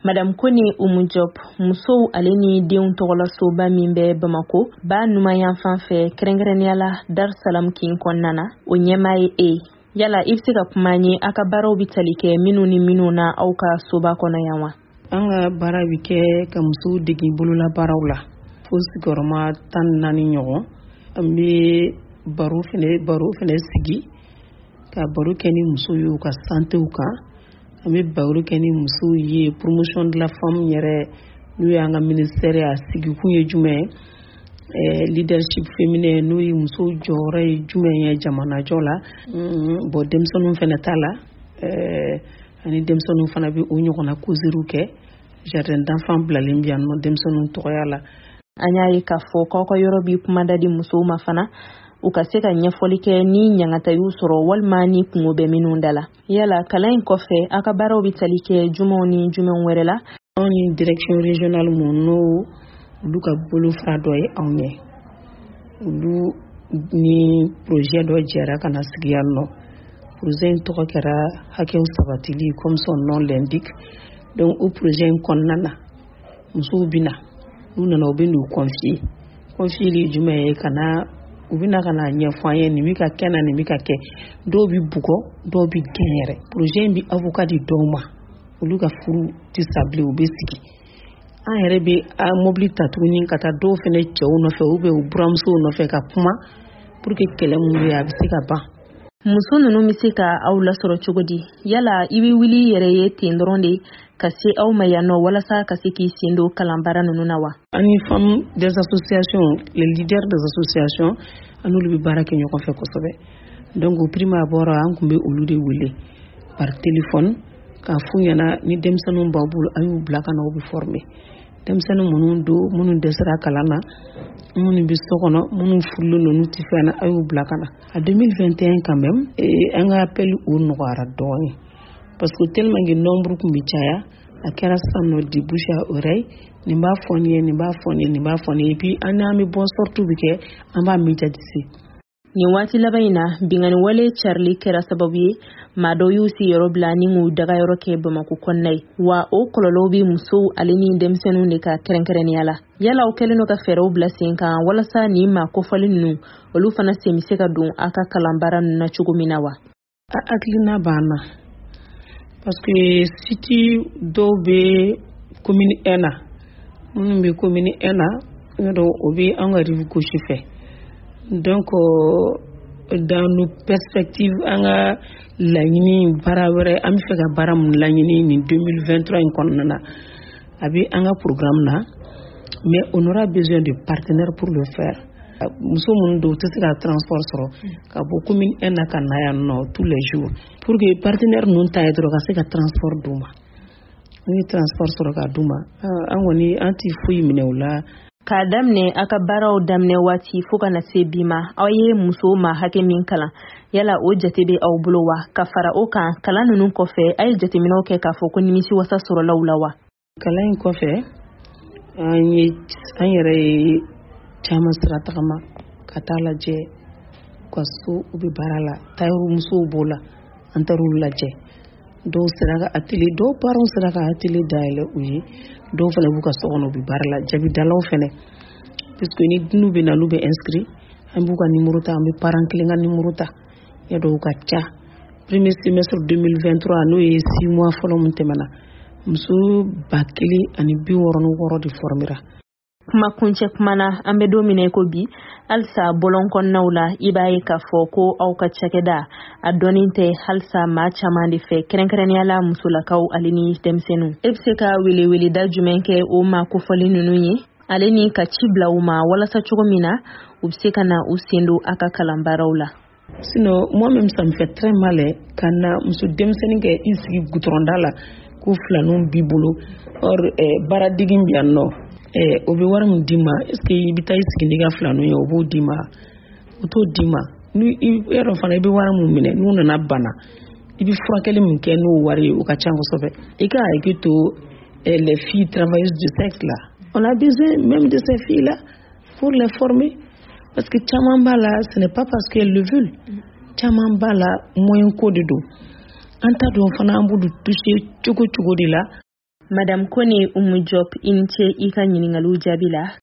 Madame Kone Oumou Diop muso ale ni denw tɔgɔla soba min bɛ Bamako ba numayan fan fɛ kɛrɛnkɛrɛnnenya Dar Salam kin kɔnɔna na o ɲɛmaa ye yala i bɛ se ka kuma nye a ka baaraw bɛ tali kɛ minnu ni minnu na aw ka soba kɔnɔ yan wa? An ka baara bɛ kɛ ka musow dege bolola baaraw la fo sigiyɔrɔma 14 ɲɔgɔn. An bɛ baro fɛnɛ sigi ka baro kɛ ni musow ye u ka santew kan. An bɛ baro kɛ ni musow ye promotion de la femme yɛrɛ n'o ye an ka ministère a sigi kun ye jumɛn leadership féminin n'o ye musow jɔyɔrɔ ye jumɛn ye jamanajɔ la. Bon denmisɛnninw fɛnɛ t'a la ani denmisɛnninw fana bɛ o ɲɔgɔnna causeries kɛ jardin d'enfants bilalen bi yan nɔ denmisɛnninw tɔgɔya la. An y'a ye k'a fɔ k'aw ka yɔrɔ bi kumada di musow ma fana u ka se ka ɲɛfɔli kɛ ni ɲangata y'u sɔrɔ walima ni kungo bɛ minnu da la. Yala kalan in kɔfɛ aw ka baaraw bɛ tali kɛ jumɛnw ni jumɛn wɛrɛ la? Anw ni direction régionale n'o olu ka bolofara dɔ ye anw ye. Olu ni projet dɔ jɛra ka na sigi yan nɔ. Projet in tɔgɔ kɛra hakɛw sabatili comme son nom l'indique. Donc o projet in kɔnɔna na musow bɛna n'u nana u bɛ n'u confier li jumɛn ye u bɛna ka na ɲɛfɔ an ye nin bɛ ka kɛ na nin bɛ ka kɛ dɔw bɛ bugɔ dɔw bɛ gɛn yɛrɛ. Projet in bɛ avocat di dɔw ma olu ka furu tɛ sa bilen u bɛ sigi. An yɛrɛ bɛ mobili ta tuguni ka taa dɔw fɛnɛ cɛw nɔfɛ u bɛ u buramusow nɔfɛ ka kuma pour que kɛlɛ mun bɛ a bɛ se ka ban. Muso ninnu bɛ se ka aw lasɔrɔ cogo di? Yala i bɛ wuli i yɛrɛ ye ten dɔrɔn de ka se aw ma yan nɔ walasa ka se k'i sen don kalanbaara ninnu na wa? Ani femmes des associations, les leaders des associations, an olu bɛ baara kɛ ɲɔgɔn fɛ kosɛbɛ. Donc au prime abord an kun bɛ olu de wele par téléphone k'a f'u ɲɛna ni denmisɛnninw b'aw bolo a y'u bila ka na u bɛ former. Denmisɛnnin minnu don minnu dɛsɛra kalan na minnu bɛ so kɔnɔ minnu furulen don n'u tɛ fɛn na a y'u bila ka na. A 2021 quand même an ka appel o nɔgɔyara dɔɔnin parce que tellement que nombre kun bɛ caya a kɛra sisan nɔ de bouche à oreille nin b'a fɔ nin ye nin b'a fɔ nin ye nin b'a fɔ nin ye et puis an n'an bɛ bɔ sorties bɛ kɛ an b'a médiatiser. Nin waati laban in na bingani wale Charlie kɛra sababu ye maa dɔw y'u sigiyɔrɔ bila ni k'u dagayɔrɔ kɛ Bamako kɔnɔna ye wa o kɔlɔlɔw bɛ musow ale ni denmisɛnninw de ka kɛrɛnkɛrɛnnenya la. Yala aw kɛlen don ka fɛɛrɛw bila sen kan walasa nin maa kofɔli ninnu olu fana sen bɛ se ka don a ka kalanbaara ninnu na cogo min na wa? A hakilina b'an na parce que site dɔw bɛ commune 1 na minnu bɛ commune 1 na o bɛ an ka rive gauche fɛ. Donc dans nos perspectives an ka laɲini baara wɛrɛ an bɛ fɛ ka baara mun laɲini nin 2023 in kɔnɔna na a bɛ an ka programme na mais on aura besoin de partenaires pour le faire. Muso minnu don u tɛ se ka transport sɔrɔ ka bɔ commune 1 na ka na yan nɔ tous les jours pour que partenaire ninnu ta ye dɔrɔn ka se ka transport d'u ma. Ni transport sɔrɔ ka d'u ma an kɔni an tɛ foyi minɛ u la. K'a daminɛ a ka baaraw daminɛ waati fo ka na se bi ma aw ye muso ma hakɛ min kalan yala o jate bɛ aw bolo wa? Ka fara o kan kalan ninnu kɔfɛ a ye jateminɛw kɛ k'a fɔ ko nimisi wasa sɔrɔlaw la wa? Kalan in kɔfɛ an yɛrɛ ye caman sira tagama ka taa lajɛ ka so u bɛ baara la tailleur musow b'o la an taar'u lajɛ dɔw sera ka atelier dɔw parents sera ka atelier dayɛlɛ u ye dɔw fana b'u ka so kɔnɔ u bɛ baara la jabidalaw fana puisque ni n'u bɛ na n'u bɛ inscrit an b'u ka numéro ta an bɛ parent kelen ka numéro ta ya dɔw ka ca premier semestre 2023 n'o ye 6 mois fɔlɔ mun tɛmɛna muso 1,066 de formera. Kuma kuncɛ kuma na an bɛ don min na ko bi halisa bɔlɔn kɔnɔnaw la i b'a ye k'a fɔ ko aw ka cakɛda a dɔnnen tɛ halisa maa caman de fɛ kɛrɛnkɛrɛnnenya la musolakaw ale ni denmisɛnninw. E bɛ se ka weleweleda jumɛn kɛ o maa kofɔli ninnu ye ale ni ka ci bila u ma walasa cogo min na u bɛ se ka na u sen don a ka kalanbaaraw la? Sinon moi-même ça me fait très mal ka na muso denmisɛnnin kɛ i sigi gutɔrɔnda la ko filaninw b'i bolo or baaradegi bɛ yan nɔ. O bɛ wari min d'i ma est-ce que i bɛ taa i sigi n'i ka filaninw ye o b'o d'i ma o t'o d'i ma yɔrɔ fana i bɛ wari min minɛ n'u nana bana i bɛ furakɛli min kɛ n'o wari ye o ka ca kosɛbɛ. I ka hakili to les filles travailleuses du sexe là on a besoin même de ces filles là pour les former parce que caman b'a la ce n'est pas parce qu'elles le veulent caman b'a la moyen ko de don an t'a dɔn fana an b'olu toucher cogo de la Madame Kone Umu Diop, i ni ce i ka ɲiningalu jaabi la